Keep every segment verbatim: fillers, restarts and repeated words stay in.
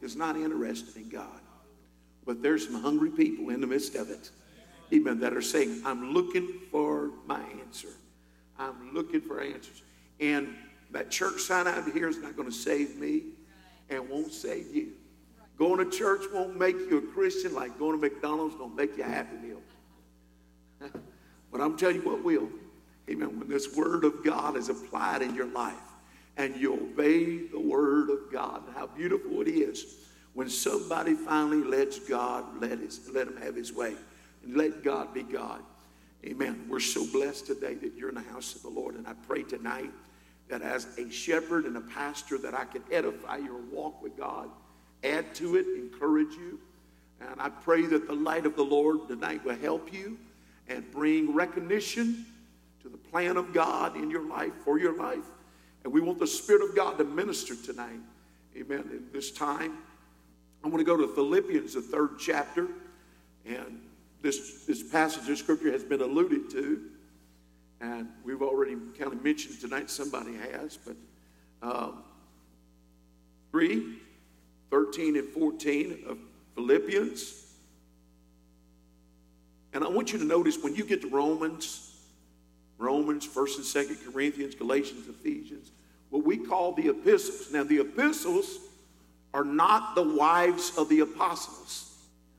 is not interested in God. But there's some hungry people in the midst of it, amen, that are saying, I'm looking for my answer. I'm looking for answers. And that church sign out here is not going to save me and won't save you. Going to church won't make you a Christian like going to McDonald's don't make you a Happy Meal. But I'm telling you what will. Amen. When this word of God is applied in your life and you obey the word of God, how beautiful it is when somebody finally lets God let, his, let him have his way and let God be God. Amen. We're so blessed today that you're in the house of the Lord. And I pray tonight that as a shepherd and a pastor that I can edify your walk with God, add to it, encourage you. And I pray that the light of the Lord tonight will help you and bring recognition to the plan of God in your life, for your life. And we want the Spirit of God to minister tonight. Amen. In this time, I want to go to Philippians, the third chapter. And this, this passage of Scripture has been alluded to. And we've already kind of mentioned tonight, somebody has. But um, three, thirteen and fourteen of Philippians. And I want you to notice when you get to Romans, Romans, first and second Corinthians, Galatians, Ephesians, what we call the epistles. Now, the epistles are not the wives of the apostles.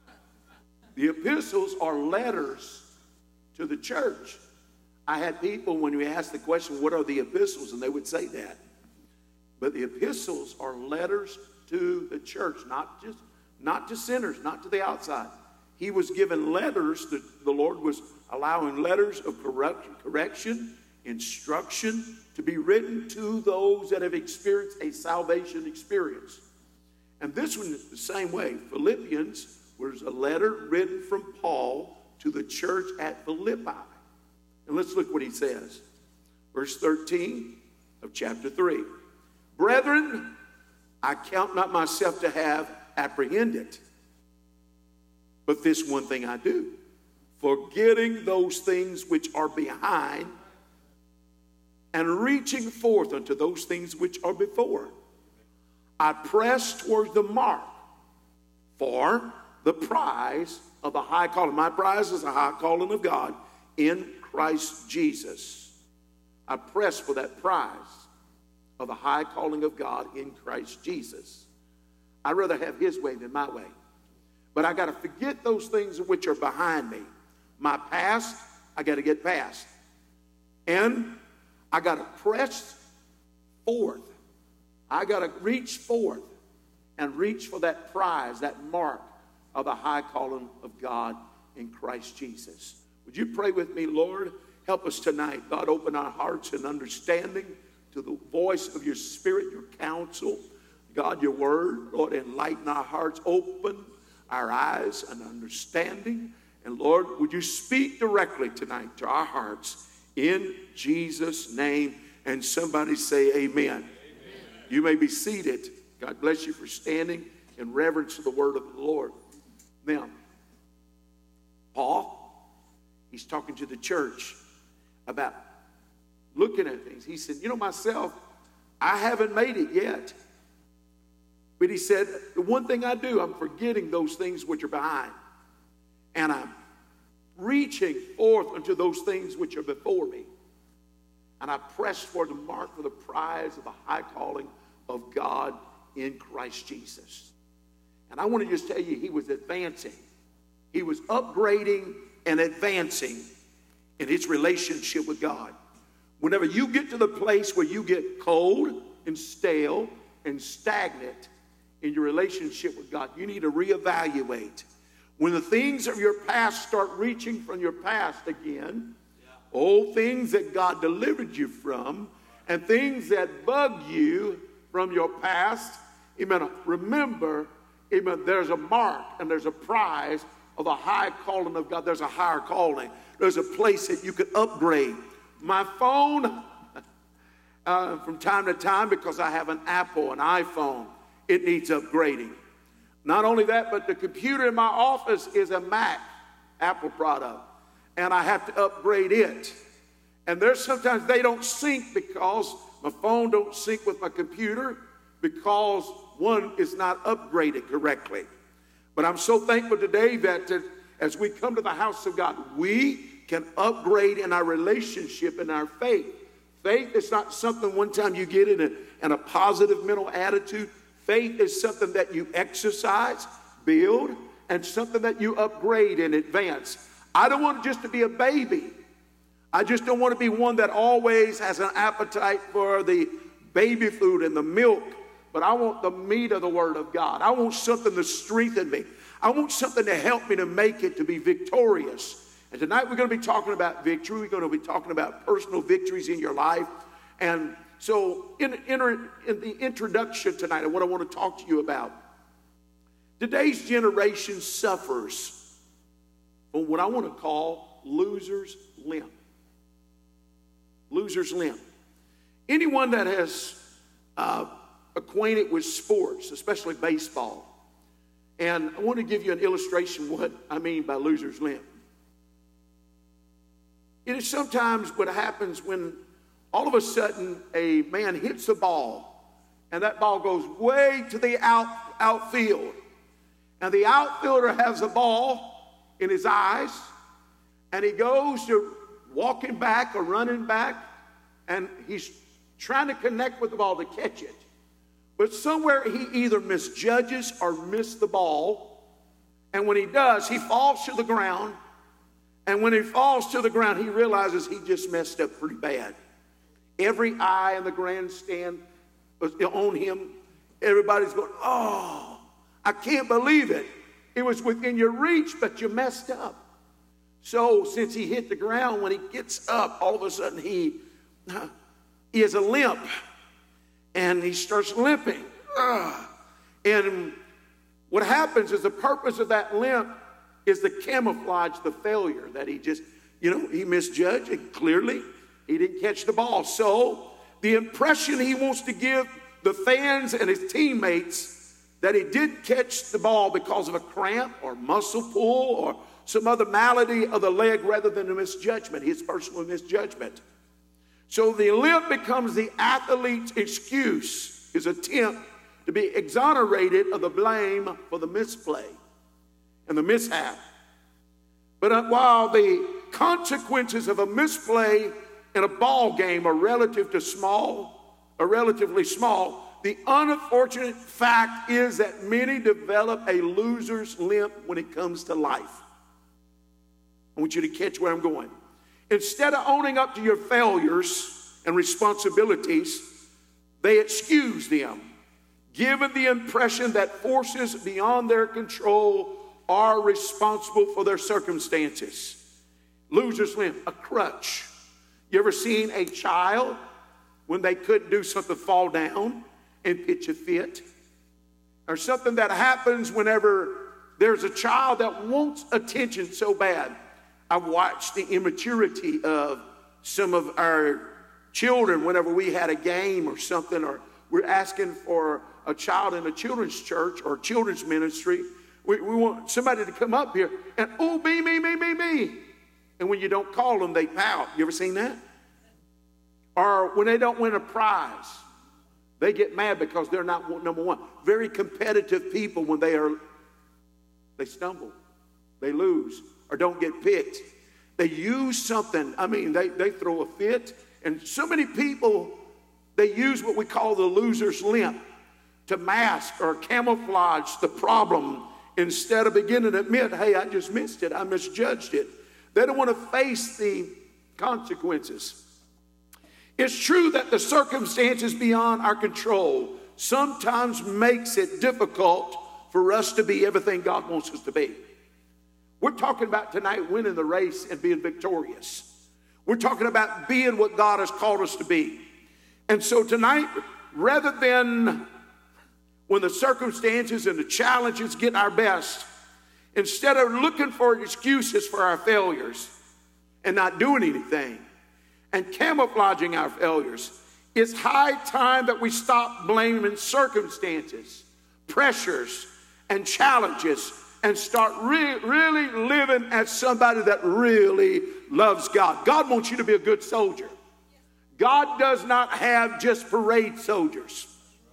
The epistles are letters to the church. I had people, when we asked the question, what are the epistles? And they would say that. But the epistles are letters to the church, not just, not to sinners, not to the outside. He was given letters, that the Lord was allowing letters of correction, correction, instruction to be written to those that have experienced a salvation experience. And this one is the same way. Philippians was a letter written from Paul to the church at Philippi. And let's look what he says. Verse thirteen of chapter three. Brethren, I count not myself to have apprehended, but this one thing I do, forgetting those things which are behind and reaching forth unto those things which are before. I press towards the mark for the prize of the high calling. My prize is the high calling of God in Christ Jesus. I press for that prize of the high calling of God in Christ Jesus. I'd rather have his way than my way. But I got to forget those things which are behind me. My past, I got to get past. And I got to press forth. I got to reach forth and reach for that prize, that mark of the high calling of God in Christ Jesus. Would you pray with me, Lord? Help us tonight. God, open our hearts and understanding to the voice of your Spirit, your counsel. God, your word. Lord, enlighten our hearts. Open our eyes and understanding. And Lord, would you speak directly tonight to our hearts in Jesus' name. And somebody say amen. Amen. You may be seated. God bless you for standing in reverence to the word of the Lord. Now, Paul, he's talking to the church about looking at things. He said, you know, myself, I haven't made it yet. But he said, the one thing I do, I'm forgetting those things which are behind. And I'm reaching forth unto those things which are before me. And I press toward the mark for the prize of the high calling of God in Christ Jesus. And I want to just tell you, he was advancing. He was upgrading and advancing in his relationship with God. Whenever you get to the place where you get cold and stale and stagnant in your relationship with God, you need to reevaluate. When the things of your past start reaching from your past again, yeah. old things that God delivered you from, and things that bug you from your past, amen, remember, amen, there's a mark and there's a prize of a high calling of God. There's a higher calling. There's a place that you could upgrade. My phone, uh, from time to time, because I have an Apple, an iPhone, it needs upgrading. Not only that, but the computer in my office is a Mac, Apple product, and I have to upgrade it. And there's sometimes they don't sync because my phone don't sync with my computer, because one is not upgraded correctly. But I'm so thankful today that uh, as we come to the house of God, we can upgrade in our relationship and our faith. Faith is not something one time you get in a, in a positive mental attitude. Faith is something that you exercise, build, and something that you upgrade and advance. I don't want just to be a baby. I just don't want to be one that always has an appetite for the baby food and the milk, but I want the meat of the Word of God. I want something to strengthen me. I want something to help me to make it, to be victorious. And tonight we're going to be talking about victory. We're going to be talking about personal victories in your life. And so in, in, in the introduction tonight, and what I want to talk to you about, today's generation suffers from what I want to call loser's limp. Loser's limp. Anyone that has uh, acquainted with sports, especially baseball, and I want to give you an illustration what I mean by loser's limp. It is sometimes what happens when all of a sudden a man hits the ball and that ball goes way to the out, outfield. And the outfielder has the ball in his eyes and he goes to walking back or running back and he's trying to connect with the ball to catch it. But somewhere he either misjudges or missed the ball. And when he does, he falls to the ground. And when he falls to the ground, he realizes he just messed up pretty bad. Every eye in the grandstand was on him. Everybody's going, oh, I can't believe it. It was within your reach, but you messed up. So since he hit the ground, when he gets up, all of a sudden he, he has a limp. And he starts limping. Ugh. And what happens is the purpose of that limp is to camouflage the failure that he just, you know, he misjudged and clearly he didn't catch the ball. So the impression he wants to give the fans and his teammates that he didn't catch the ball because of a cramp or muscle pull or some other malady of the leg rather than a misjudgment, his personal misjudgment. So the limp becomes the athlete's excuse, his attempt to be exonerated of the blame for the misplay and the mishap. But uh, while the consequences of a misplay in a ball game are relative to small, or relatively small, the unfortunate fact is that many develop a loser's limp when it comes to life. I want you to catch where I'm going. Instead of owning up to your failures and responsibilities, they excuse them, given the impression that forces beyond their control are responsible for their circumstances. Loser's limp, a crutch. You ever seen a child, when they couldn't do something, fall down and pitch a fit? Or something that happens whenever there's a child that wants attention so bad. I've watched the immaturity of some of our children whenever we had a game or something, or we're asking for a child in a children's church or children's ministry. We, we want somebody to come up here and, oh, me, me, me, me, me. And when you don't call them, they pout. You ever seen that? Or when they don't win a prize, they get mad because they're not number one. Very competitive people, when they are, they stumble, they lose, or don't get picked. They use something. I mean, they, they throw a fit. And so many people, they use what we call the loser's limp to mask or camouflage the problem instead of beginning to admit, hey, I just missed it. I misjudged it. They don't want to face the consequences. It's true that the circumstances beyond our control sometimes makes it difficult for us to be everything God wants us to be. We're talking about tonight winning the race and being victorious. We're talking about being what God has called us to be. And so tonight, rather than when the circumstances and the challenges get our best, instead of looking for excuses for our failures and not doing anything and camouflaging our failures, it's high time that we stop blaming circumstances, pressures, and challenges and start re- really living as somebody that really loves God. God wants you to be a good soldier. God does not have just parade soldiers.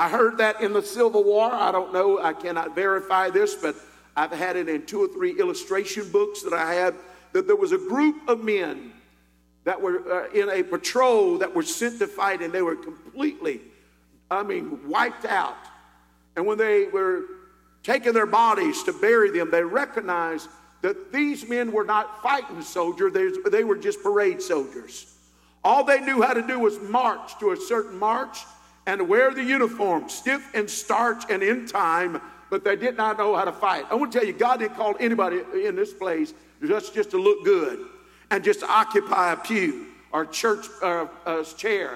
I heard that in the Civil War. I don't know. I cannot verify this, but I've had it in two or three illustration books that I have, that there was a group of men that were uh, in a patrol that were sent to fight, and they were completely, I mean, wiped out. And when they were taking their bodies to bury them, they recognized that these men were not fighting soldiers. They, they were just parade soldiers. All they knew how to do was march to a certain march and wear the uniform, stiff and starch and in time, but they did not know how to fight. I want to tell you, God didn't call anybody in this place just, just to look good and just to occupy a pew or church uh, uh, chair.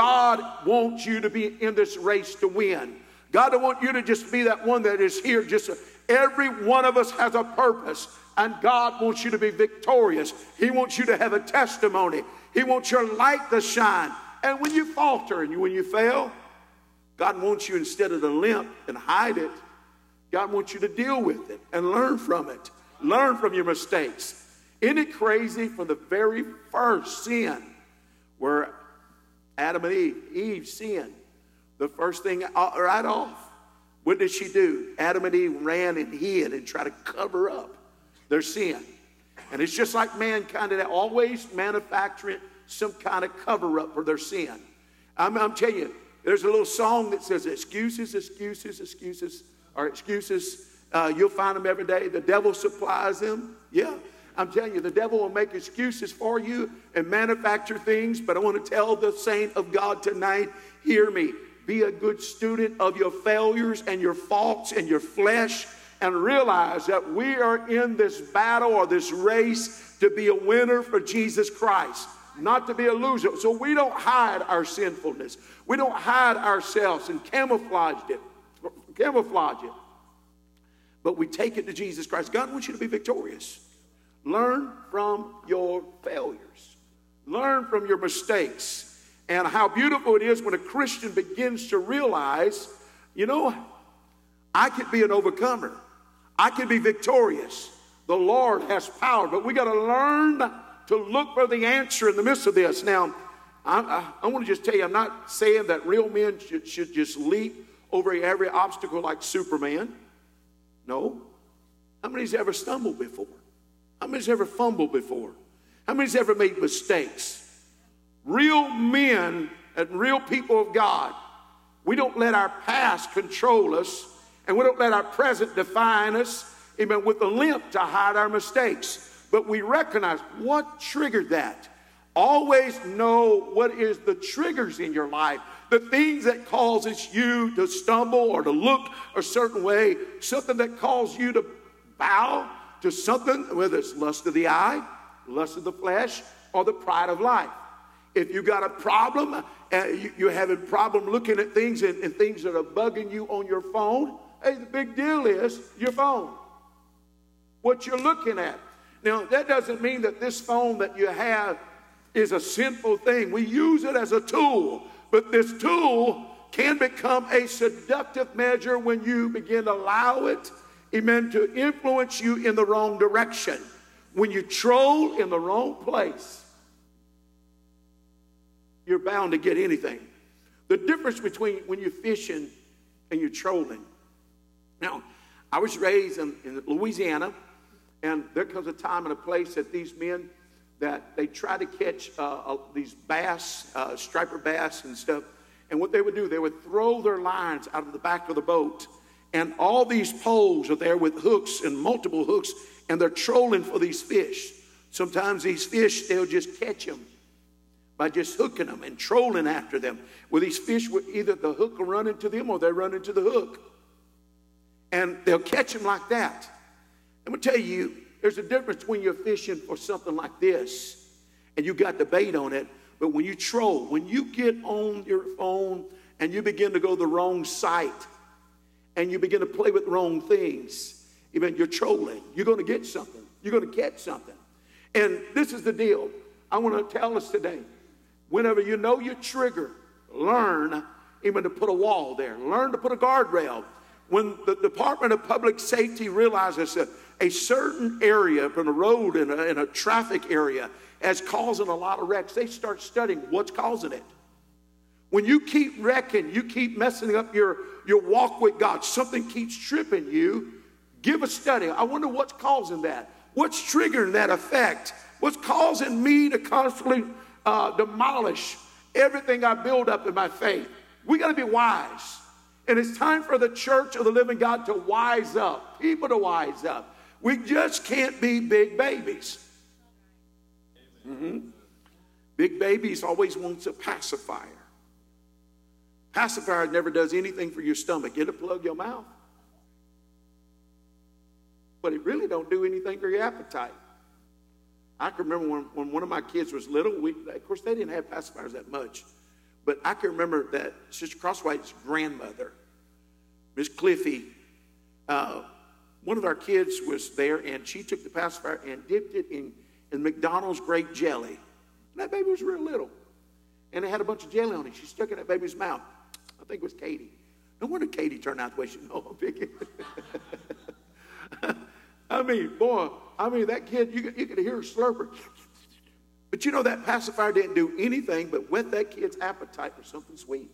God wants you to be in this race to win. God don't want you to just be that one that is here. Just every one of us has a purpose, and God wants you to be victorious. He wants you to have a testimony. He wants your light to shine. And when you falter and when you fail, God wants you, instead of to limp and hide it, God wants you to deal with it and learn from it. Learn from your mistakes. Isn't it crazy? From the very first sin, where Adam and Eve, Eve sinned, the first thing right off, what did she do? Adam and Eve ran and hid and tried to cover up their sin. And it's just like mankind, they're always manufacturing some kind of cover-up for their sin. I'm, I'm telling you, there's a little song that says, excuses, excuses, excuses, or excuses. Uh, you'll find them every day. The devil supplies them. Yeah, I'm telling you, the devil will make excuses for you and manufacture things. But I want to tell the saint of God tonight, hear me. Be a good student of your failures and your faults and your flesh, and realize that we are in this battle or this race to be a winner for Jesus Christ, not to be a loser. So we don't hide our sinfulness. We don't hide ourselves and camouflage it, camouflage it. But we take it to Jesus Christ. God wants you to be victorious. Learn from your failures. Learn from your mistakes. And how beautiful it is when a Christian begins to realize, you know, I could be an overcomer. I can be victorious. The Lord has power. But we got to learn to look for the answer in the midst of this. Now, I, I, I want to just tell you, I'm not saying that real men should, should just leap over every obstacle like Superman. No. How many's ever stumbled before? How many's ever fumbled before? How many's ever made mistakes? Real men and real people of God, we don't let our past control us, and we don't let our present define us, amen, with a limp to hide our mistakes. But we recognize what triggered that. Always know what is the triggers in your life, the things that causes you to stumble or to look a certain way, something that calls you to bow to something, whether it's lust of the eye, lust of the flesh, or the pride of life. If you got a problem, uh, you, you're having a problem looking at things and, and things that are bugging you on your phone, hey, the big deal is your phone, what you're looking at. Now, that doesn't mean that this phone that you have is a sinful thing. We use it as a tool, but this tool can become a seductive measure when you begin to allow it, amen, to influence you in the wrong direction. When you troll in the wrong place, you're bound to get anything. The difference between when you're fishing and you're trolling. Now, I was raised in, in Louisiana, and there comes a time and a place that these men, that they try to catch uh, uh, these bass, uh, striper bass and stuff. And what they would do, they would throw their lines out of the back of the boat. And all these poles are there with hooks and multiple hooks, and they're trolling for these fish. Sometimes these fish, they'll just catch them by just hooking them and trolling after them. Well, these fish, will either the hook will run into them or they run into the hook. And they'll catch them like that. I'm going to tell you, there's a difference between you're fishing for something like this and you got the bait on it. But when you troll, when you get on your phone and you begin to go the wrong site and you begin to play with wrong things, even you're trolling, you're going to get something. You're going to catch something. And this is the deal. I want to tell us today, whenever you know your trigger, learn even to put a wall there. Learn to put a guardrail. When the Department of Public Safety realizes that a certain area from the road in a, in a traffic area is causing a lot of wrecks, they start studying what's causing it. When you keep wrecking, you keep messing up your, your walk with God, something keeps tripping you, give a study. I wonder what's causing that. What's triggering that effect? What's causing me to constantly uh, demolish everything I build up in my faith? We got to be wise. And it's time for the church of the living God to wise up, people to wise up. We just can't be big babies. Mm-hmm. Big babies always wants a pacifier. Pacifier never does anything for your stomach. It'll plug your mouth. But it really don't do anything for your appetite. I can remember when, when one of my kids was little, we, of course they didn't have pacifiers that much, but I can remember that Sister Crosswhite's grandmother, Miss Cliffy, uh, one of our kids was there, and she took the pacifier and dipped it in, in McDonald's grape jelly. And that baby was real little. And it had a bunch of jelly on it. She stuck it in that baby's mouth. I think it was Katie. No wonder Katie turned out the way she know I'm picking. I mean, boy, I mean, that kid, you, you could hear her slurping. But you know, that pacifier didn't do anything but whet that kid's appetite for something sweet.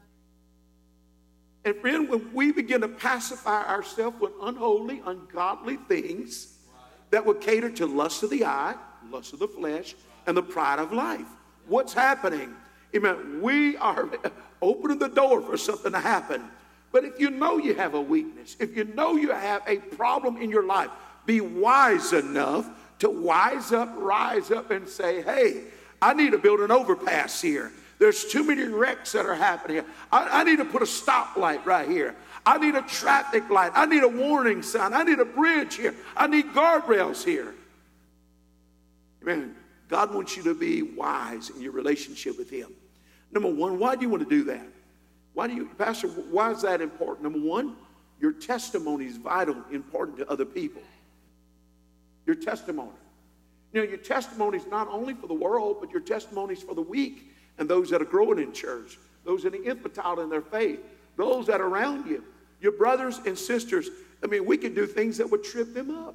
And friend, when we begin to pacify ourselves with unholy, ungodly things that would cater to lust of the eye, lust of the flesh, and the pride of life, what's happening? Amen. We are opening the door for something to happen. But if you know you have a weakness, if you know you have a problem in your life, be wise enough to wise up, rise up, and say, hey, I need to build an overpass here. There's too many wrecks that are happening here. I, I need to put a stoplight right here. I need a traffic light. I need a warning sign. I need a bridge here. I need guardrails here. Amen. God wants you to be wise in your relationship with him. Number one, why do you want to do that? Why do you, Pastor, why is that important? Number one, your testimony is vital, important to other people. Your testimony. You know, your testimony is not only for the world, but your testimony is for the weak and those that are growing in church, those that are infantile in their faith, those that are around you, your brothers and sisters. I mean, we can do things that would trip them up.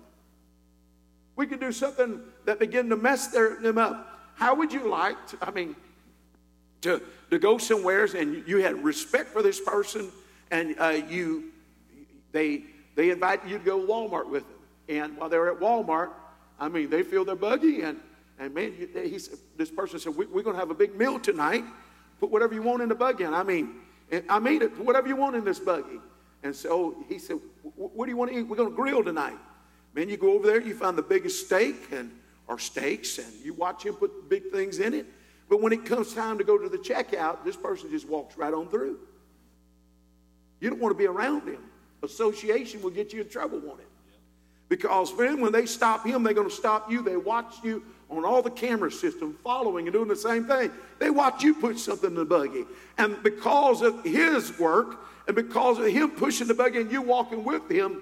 We can do something that begin to mess their, them up. How would you like to, I mean, to, to go somewhere and you had respect for this person, and uh, you, they, they invite you to go to Walmart with them. And while they're at Walmart, I mean, they fill their buggy, and, and man, he, this person said, we, we're going to have a big meal tonight. Put whatever you want in the buggy. And I mean, I mean it, put whatever you want in this buggy. And so he said, what do you want to eat? We're going to grill tonight. Man, you go over there, you find the biggest steak and or steaks, and you watch him put big things in it. But when it comes time to go to the checkout, this person just walks right on through. You don't want to be around him. Association will get you in trouble, won't it? Because, friend, when they stop him, they're going to stop you. They watch you on all the camera system, following and doing the same thing. They watch you put something in the buggy. And because of his work, and because of him pushing the buggy and you walking with him,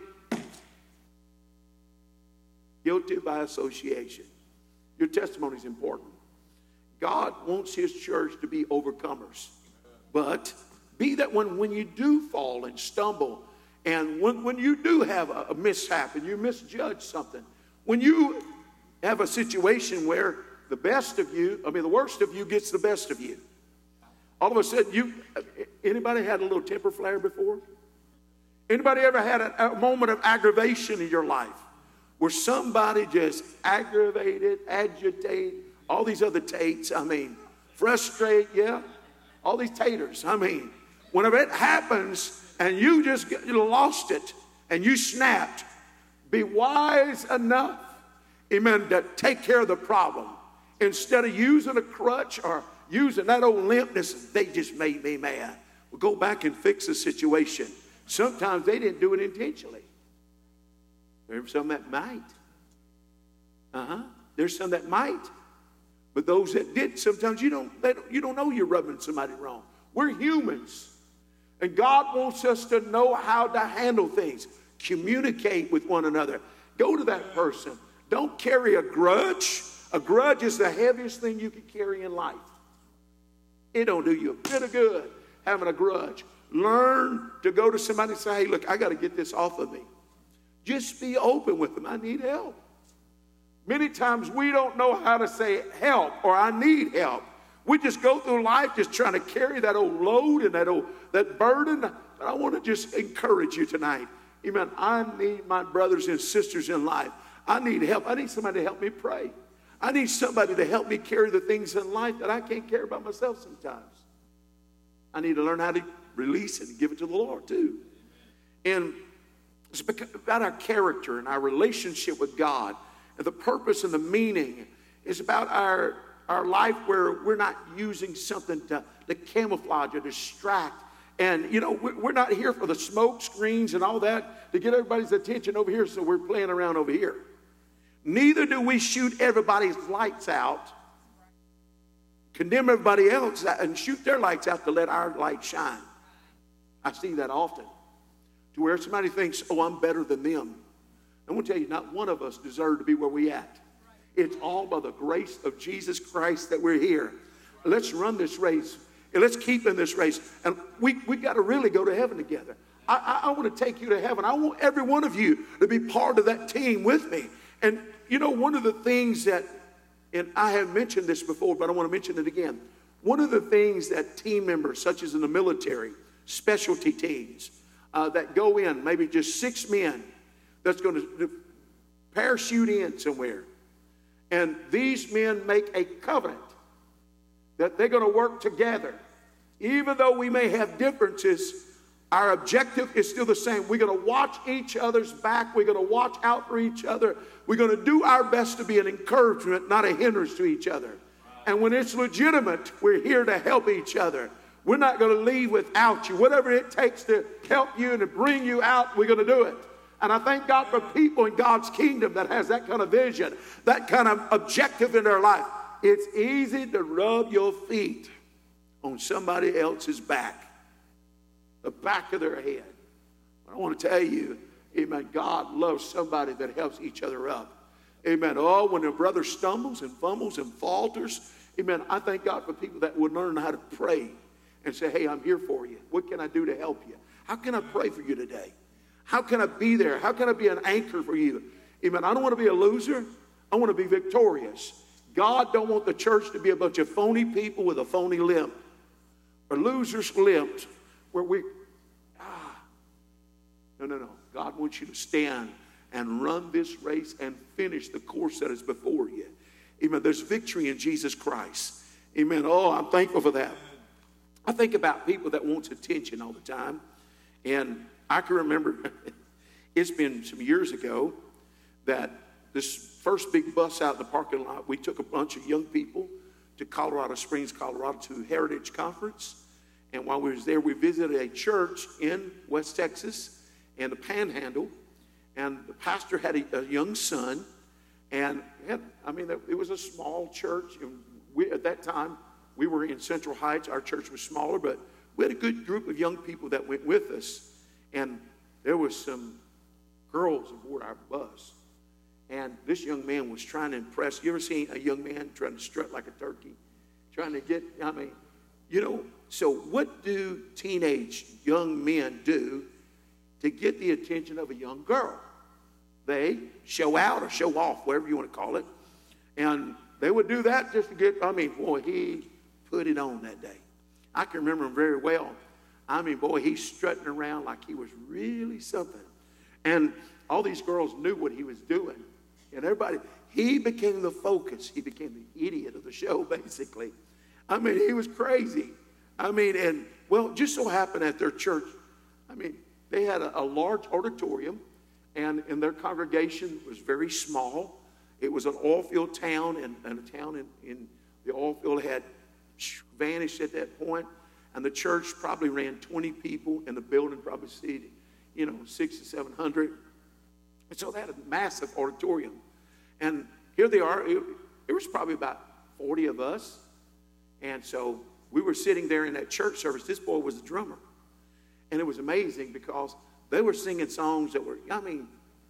guilty by association. Your testimony is important. God wants his church to be overcomers. But be that when, when you do fall and stumble, and when, when you do have a, a mishap and you misjudge something, when you have a situation where the best of you, I mean the worst of you gets the best of you. All of a sudden, you, anybody had a little temper flare before? Anybody ever had a, a moment of aggravation in your life where somebody just aggravated, agitate, all these other tates, I mean, frustrate, yeah, all these taters, I mean, whenever it happens, and you just get, you lost it, and you snapped, be wise enough, amen, to take care of the problem. Instead of using a crutch or using that old limpness, they just made me mad. Well, go back and fix the situation. Sometimes they didn't do it intentionally. There's some that might. Uh-huh. There's some that might. But those that did, sometimes you don't, they don't, you don't know you're rubbing somebody wrong. We're humans. And God wants us to know how to handle things. Communicate with one another. Go to that person. Don't carry a grudge. A grudge is the heaviest thing you can carry in life. It don't do you a bit of good having a grudge. Learn to go to somebody and say, hey, look, I got to get this off of me. Just be open with them. I need help. Many times we don't know how to say help or I need help. We just go through life just trying to carry that old load and that old that burden. But I want to just encourage you tonight. Amen. I need my brothers and sisters in life. I need help. I need somebody to help me pray. I need somebody to help me carry the things in life that I can't carry by myself sometimes. I need to learn how to release it and give it to the Lord too. And it's about our character and our relationship with God. And the purpose and the meaning is about our, our life where we're not using something to, to camouflage or distract. And, you know, we're not here for the smoke screens and all that to get everybody's attention over here, so we're playing around over here. Neither do we shoot everybody's lights out, condemn everybody else, and shoot their lights out to let our light shine. I see that often, to where somebody thinks, oh, I'm better than them. I'm going to tell you, not one of us deserve to be where we at. It's all by the grace of Jesus Christ that we're here. Let's run this race. And let's keep in this race. And we we got to really go to heaven together. I, I, I want to take you to heaven. I want every one of you to be part of that team with me. And, you know, one of the things that, and I have mentioned this before, but I want to mention it again. One of the things that team members, such as in the military, specialty teams, uh, that go in, maybe just six men, that's going to parachute in somewhere. And these men make a covenant that they're going to work together. Even though we may have differences, our objective is still the same. We're going to watch each other's back. We're going to watch out for each other. We're going to do our best to be an encouragement, not a hindrance to each other. And when it's legitimate, we're here to help each other. We're not going to leave without you. Whatever it takes to help you and to bring you out, we're going to do it. And I thank God for people in God's kingdom that has that kind of vision, that kind of objective in their life. It's easy to rub your feet on somebody else's back, the back of their head. But I want to tell you, amen, God loves somebody that helps each other up. Amen. Oh, when a brother stumbles and fumbles and falters, amen, I thank God for people that would learn how to pray and say, hey, I'm here for you. What can I do to help you? How can I pray for you today? How can I be there? How can I be an anchor for you? Amen. I don't want to be a loser. I want to be victorious. God don't want the church to be a bunch of phony people with a phony limp. Or losers limped where we, ah. No, no, no. God wants you to stand and run this race and finish the course that is before you. Amen. There's victory in Jesus Christ. Amen. Oh, I'm thankful for that. I think about people that wants attention all the time. And I can remember, it's been some years ago, that this first big bus out in the parking lot, we took a bunch of young people to Colorado Springs, Colorado, to Heritage Conference. And while we was there, we visited a church in West Texas in the Panhandle. And the pastor had a, a young son. And, had, I mean, it was a small church. And we, at that time, we were in Central Heights. Our church was smaller, but we had a good group of young people that went with us. And there was some girls aboard our bus. And this young man was trying to impress. You ever seen a young man trying to strut like a turkey? Trying to get, I mean, you know, so what do teenage young men do to get the attention of a young girl? They show out or show off, whatever you want to call it. And they would do that just to get, I mean, boy, he put it on that day. I can remember him very well. I mean, boy, he's strutting around like he was really something. And all these girls knew what he was doing. And everybody, he became the focus. He became the idiot of the show, basically. I mean, he was crazy. I mean, and, well, just so happened at their church, I mean, they had a, a large auditorium, and, and their congregation was very small. It was an oil field town, and, and a town in, in the oil field had vanished at that point. And the church probably ran twenty people, and the building probably seated, you know, six to seven hundred. And so they had a massive auditorium. And here they are. It, it was probably about forty of us. And so we were sitting there in that church service. This boy was the drummer. And it was amazing because they were singing songs that were, I mean,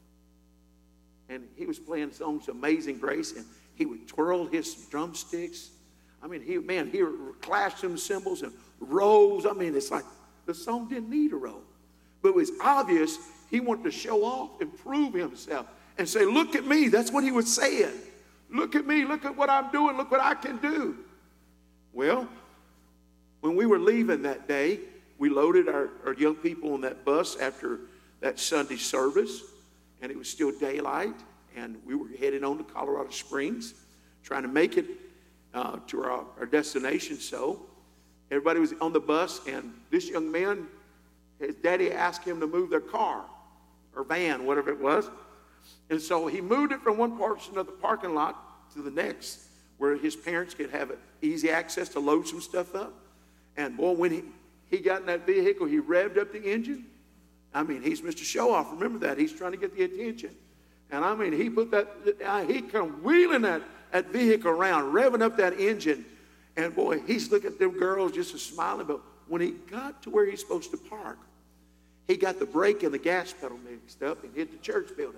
and he was playing songs of Amazing Grace, and he would twirl his drumsticks. I mean, he, man, he clashed some cymbals and rolls. I mean, it's like the song didn't need a roll. But it was obvious he wanted to show off and prove himself and say, look at me. That's what he was saying. Look at me. Look at what I'm doing. Look what I can do. Well, when we were leaving that day, we loaded our, our young people on that bus after that Sunday service, and it was still daylight, and we were heading on to Colorado Springs, trying to make it uh, to our, our destination. So everybody was on the bus, and this young man, his daddy asked him to move their car or van, whatever it was. And so he moved it from one portion of the parking lot to the next, where his parents could have easy access to load some stuff up. And boy, when he, he got in that vehicle, he revved up the engine. I mean, he's Mister Show-Off. Remember that. He's trying to get the attention. And I mean, he put that, he come wheeling that, that vehicle around, revving up that engine. And boy, he's looking at them girls just smiling. But when he got to where he's supposed to park, he got the brake and the gas pedal mixed up and hit the church building.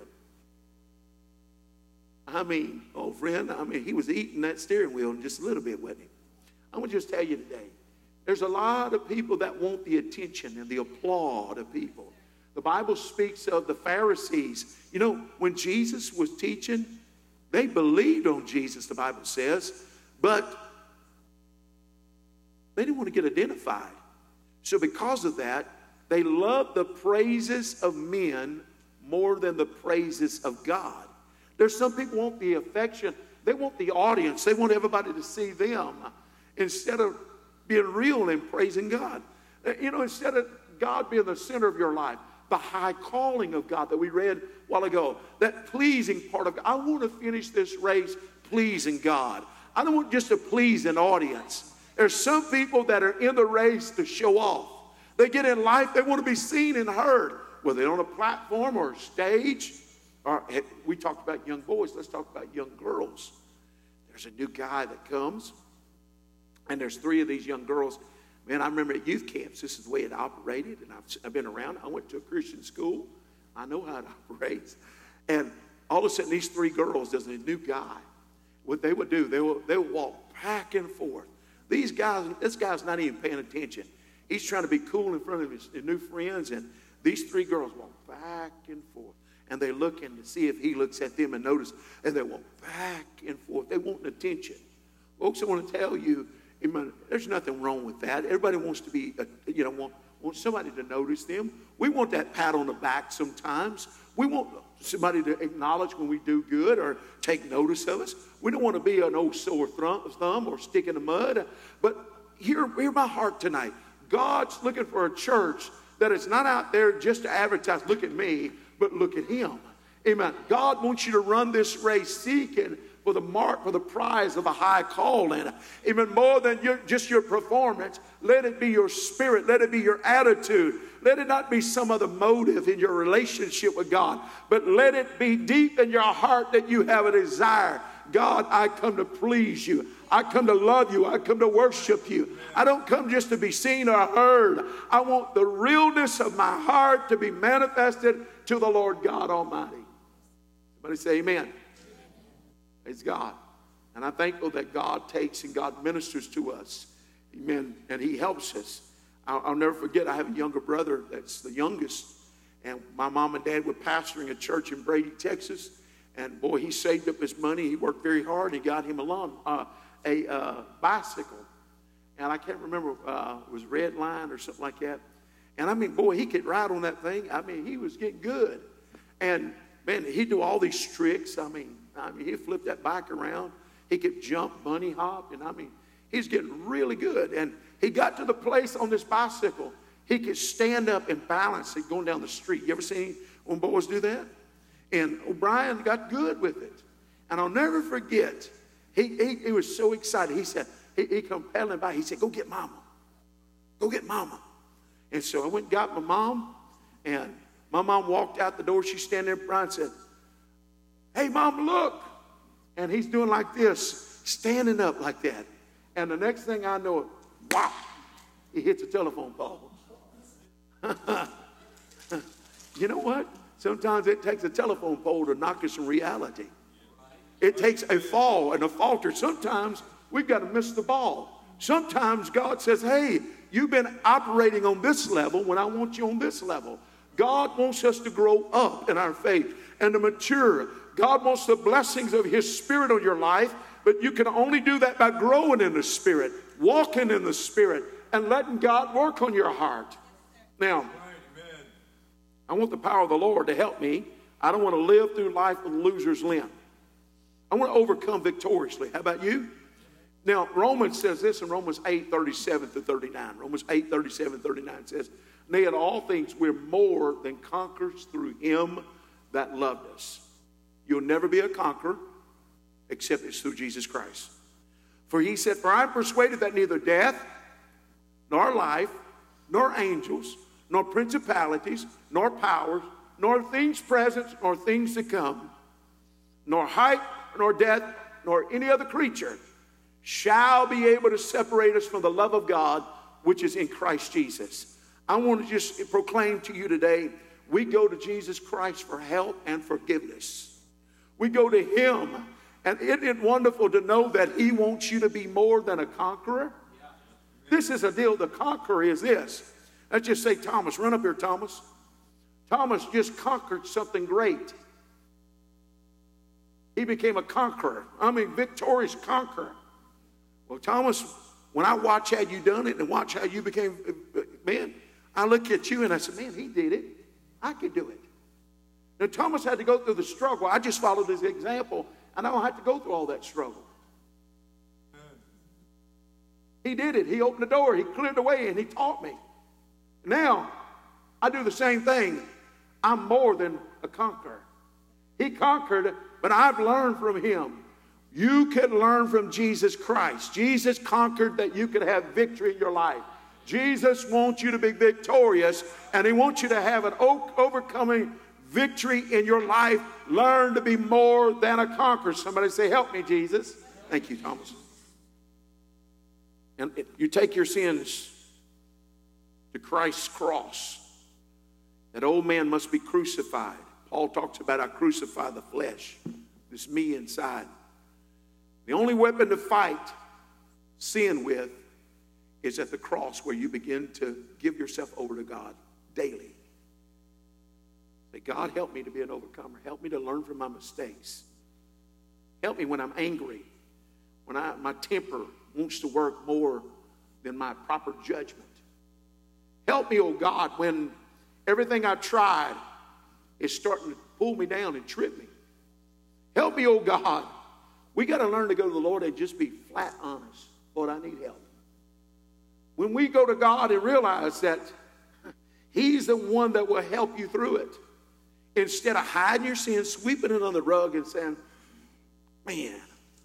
I mean, oh friend, I mean, he was eating that steering wheel just a little bit, wasn't he? I'm going to just tell you today, there's a lot of people that want the attention and the applaud of people. The Bible speaks of the Pharisees. You know, when Jesus was teaching, they believed on Jesus, the Bible says, but they didn't want to get identified. So because of that, they loved the praises of men more than the praises of God. There's some people want the affection. They want the audience. They want everybody to see them instead of being real and praising God. You know, instead of God being the center of your life, the high calling of God that we read a while ago, that pleasing part of God. I want to finish this race pleasing God. I don't want just to please an audience. There's some people that are in the race to show off. They get in life, they want to be seen and heard, whether they're on a platform or a stage. Or, we talked about young boys. Let's talk about young girls. There's a new guy that comes, and there's three of these young girls. Man, I remember at youth camps, this is the way it operated, and I've, I've been around. I went to a Christian school. I know how it operates. And all of a sudden, these three girls, there's a new guy. What they would do, they would, they would walk back and forth. These guys, this guy's not even paying attention. He's trying to be cool in front of his, his new friends, and these three girls walk back and forth. And they look in to see if he looks at them and notice, and they walk back and forth. They want attention. Folks, I want to tell you, there's nothing wrong with that. Everybody wants to be, you know, want, want somebody to notice them. We want that pat on the back sometimes. We want somebody to acknowledge when we do good or take notice of us. We don't want to be an old sore thumb or stick in the mud. But hear, hear my heart tonight. God's looking for a church that is not out there just to advertise, look at me, but look at him. Amen. God wants you to run this race seeking for the mark, for the prize of a high calling. Amen. More than your, just your performance, let it be your spirit. Let it be your attitude. Let it not be some other motive in your relationship with God, but let it be deep in your heart that you have a desire. God, I come to please you. I come to love you. I come to worship you. I don't come just to be seen or heard. I want the realness of my heart to be manifested to the Lord God Almighty. Somebody say amen. Praise God. And I'm thankful that God takes and God ministers to us. Amen. And he helps us. I'll, I'll never forget, I have a younger brother that's the youngest. And my mom and dad were pastoring a church in Brady, Texas. And boy, he saved up his money. He worked very hard. He got him a lawn, uh, a uh, bicycle. And I can't remember, uh, it was Red Line or something like that. And I mean, boy, he could ride on that thing. I mean, he was getting good. And man, he'd do all these tricks. I mean, I mean, he'd flip that bike around. He could jump, bunny hop. And I mean, he's getting really good. And he got to the place on this bicycle, he could stand up and balance it going down the street. You ever seen when boys do that? And O'Brien got good with it. And I'll never forget, he, he, he was so excited. He said, he, he come pedaling by. He said, go get mama. Go get mama. And so I went and got my mom. And my mom walked out the door. She's standing there. Brian said, hey, Mom, look. And he's doing like this, standing up like that. And the next thing I know, wow, he hits a telephone pole. You know what? Sometimes it takes a telephone pole to knock us from reality. It takes a fall and a falter. Sometimes we've got to miss the ball. Sometimes God says, hey, you've been operating on this level when I want you on this level. God wants us to grow up in our faith and to mature. God wants the blessings of his spirit on your life, but you can only do that by growing in the spirit. walking in the Spirit, and letting God work on your heart. Now, I want the power of the Lord to help me. I don't want to live through life with a loser's limp. I want to overcome victoriously. How about you? Now, Romans says this in Romans eight, thirty-seven through thirty-nine. Romans eight, thirty-seven, thirty-nine says, nay, in all things we're more than conquerors through him that loved us. You'll never be a conqueror except it's through Jesus Christ. For he said, for I am persuaded that neither death, nor life, nor angels, nor principalities, nor powers, nor things present, nor things to come, nor height, nor depth, nor any other creature shall be able to separate us from the love of God, which is in Christ Jesus. I want to just proclaim to you today, we go to Jesus Christ for help and forgiveness. We go to him, and isn't it wonderful to know that he wants you to be more than a conqueror? This is a deal. The conqueror is this. Let's just say Thomas. Run up here, Thomas. Thomas just conquered something great. He became a conqueror. I mean, victorious conqueror. Well, Thomas, when I watch how you done it and watch how you became, man, I look at you and I said, man, he did it. I could do it. Now, Thomas had to go through the struggle. I just followed his example, and I don't have to go through all that struggle. He did it. He opened the door. He cleared the way, and he taught me. Now, I do the same thing. I'm more than a conqueror. He conquered, but I've learned from him. You can learn from Jesus Christ. Jesus conquered that you could have victory in your life. Jesus wants you to be victorious, and he wants you to have an overcoming victory in your life. Learn to be more than a conqueror. Somebody say, help me, Jesus. Thank you, Thomas. And it, you take your sins to Christ's cross. That old man must be crucified. Paul talks about I crucify the flesh. This me inside. The only weapon to fight sin with is at the cross, where you begin to give yourself over to God daily. Say, God, help me to be an overcomer. Help me to learn from my mistakes. Help me when I'm angry, when I, my temper wants to work more than my proper judgment. Help me, oh God, when everything I tried is starting to pull me down and trip me. Help me, oh God. We got to learn to go to the Lord and just be flat honest. Lord, I need help. When we go to God and realize that he's the one that will help you through it, instead of hiding your sin, sweeping it on the rug and saying, man,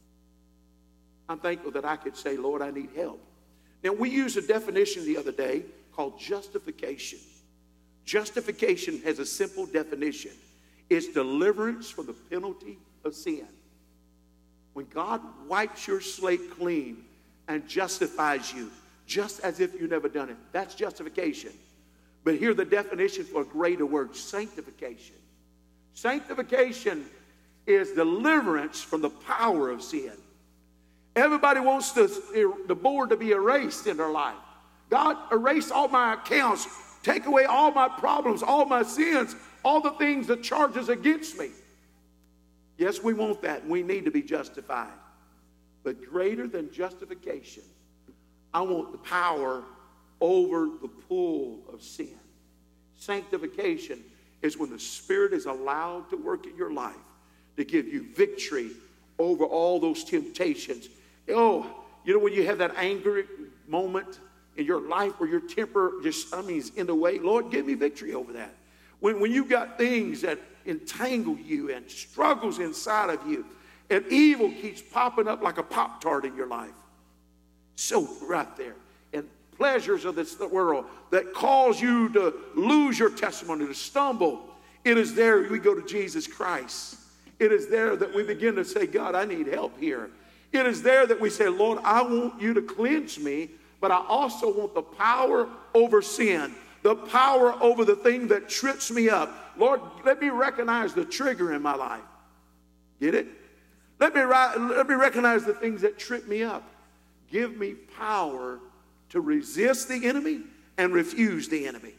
I'm thankful that I could say, Lord, I need help. Now, we used a definition the other day called justification. Justification has a simple definition. It's deliverance from the penalty of sin. When God wipes your slate clean and justifies you, just as if you've never done it, that's justification. But here the definition for a greater word, sanctification. Sanctification is deliverance from the power of sin. Everybody wants the, the board to be erased in their life. God, erase all my accounts. Take away all my problems, all my sins, all the things, the charges against me. Yes, we want that, and we need to be justified. But greater than justification, I want the power over the pull of sin. Sanctification is when the Spirit is allowed to work in your life to give you victory over all those temptations. Oh, you know when you have that angry moment in your life where your temper just, I mean, is in the way. Lord, give me victory over that. When, when you've got things that entangle you and struggles inside of you, and evil keeps popping up like a Pop-Tart in your life. So right there. And pleasures of this world that cause you to lose your testimony, to stumble. It is there we go to Jesus Christ. It is there that we begin to say, God, I need help here. It is there that we say, Lord, I want you to cleanse me, but I also want the power over sin, the power over the thing that trips me up. Lord, let me recognize the trigger in my life. Get it? Let me, let me recognize the things that trip me up. Give me power to resist the enemy and refuse the enemy.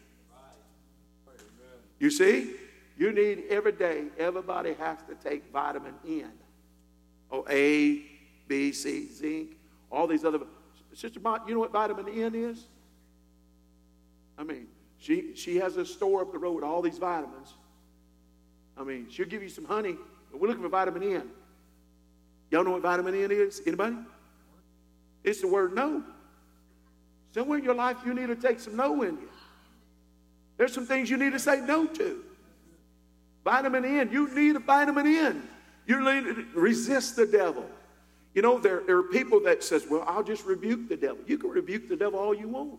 You see? You need every day, everybody has to take vitamin N. Oh, A, B, C, zinc, all these other Sister Mott, you know what vitamin N is? I mean, she, she has a store up the road with all these vitamins. I mean, she'll give you some honey, but we're looking for vitamin N. Y'all know what vitamin N is? Anybody? It's the word no. Somewhere in your life you need to take some no in you. There's some things you need to say no to. Vitamin N. You need a vitamin N. You need to resist the devil. You know, there, there are people that says, well, I'll just rebuke the devil. You can rebuke the devil all you want.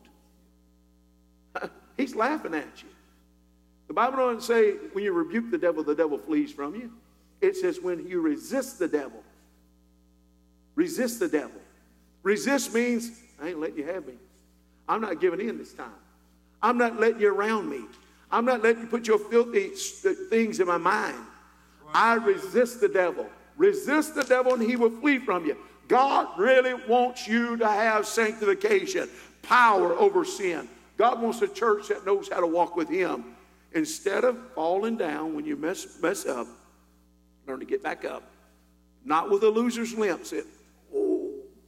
He's laughing at you. The Bible doesn't say when you rebuke the devil, the devil flees from you. It says when you resist the devil. Resist the devil. Resist means, I ain't letting you have me. I'm not giving in this time. I'm not letting you around me. I'm not letting you put your filthy things in my mind. I resist the devil. Resist the devil and he will flee from you. God really wants you to have sanctification, power over sin. God wants a church that knows how to walk with him. Instead of falling down when you mess, mess up, learn to get back up. Not with a loser's limp. Say, oh.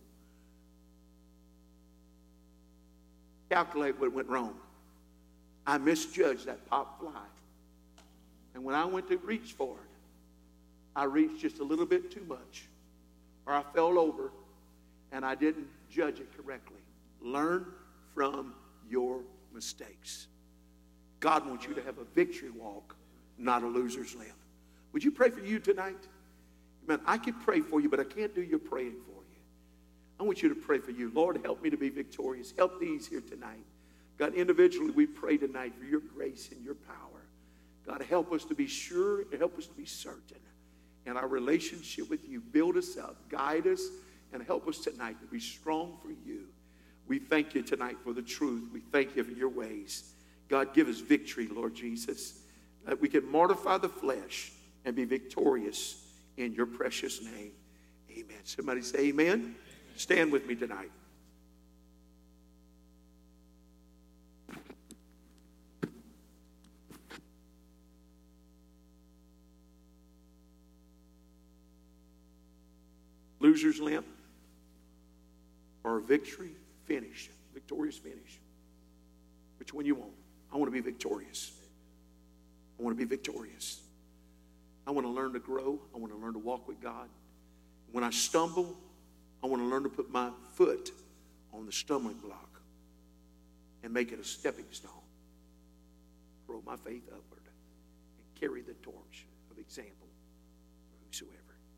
Calculate what went wrong. I misjudged that pop fly. And when I went to reach for it, I reached just a little bit too much. Or I fell over and I didn't judge it correctly. Learn from your mistakes. God wants you to have a victory walk, not a loser's limp. Would you pray for you tonight? Man, I can pray for you, but I can't do your praying for you. I want you to pray for you. Lord, help me to be victorious. Help these here tonight. God, individually, we pray tonight for your grace and your power. God, help us to be sure and help us to be certain in our relationship with you. Build us up, guide us, and help us tonight to be strong for you. We thank you tonight for the truth. We thank you for your ways. God, give us victory, Lord Jesus, that we can mortify the flesh and be victorious in your precious name. Amen. Somebody say amen. Amen. Stand with me tonight. Loser's limp or victory finish, victorious finish. Which one you want? I want to be victorious. I want to be victorious. I want to learn to grow. I want to learn to walk with God. When I stumble, I want to learn to put my foot on the stumbling block and make it a stepping stone. Throw my faith upward and carry the torch of example for whosoever.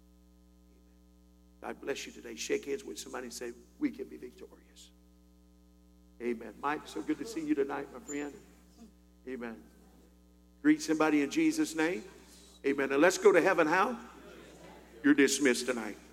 God bless you today. Shake hands with somebody and say, we can be victorious. Amen. Mike, so good to see you tonight, my friend. Amen. Greet somebody in Jesus' name. Amen. Now let's go to heaven how? You're dismissed tonight.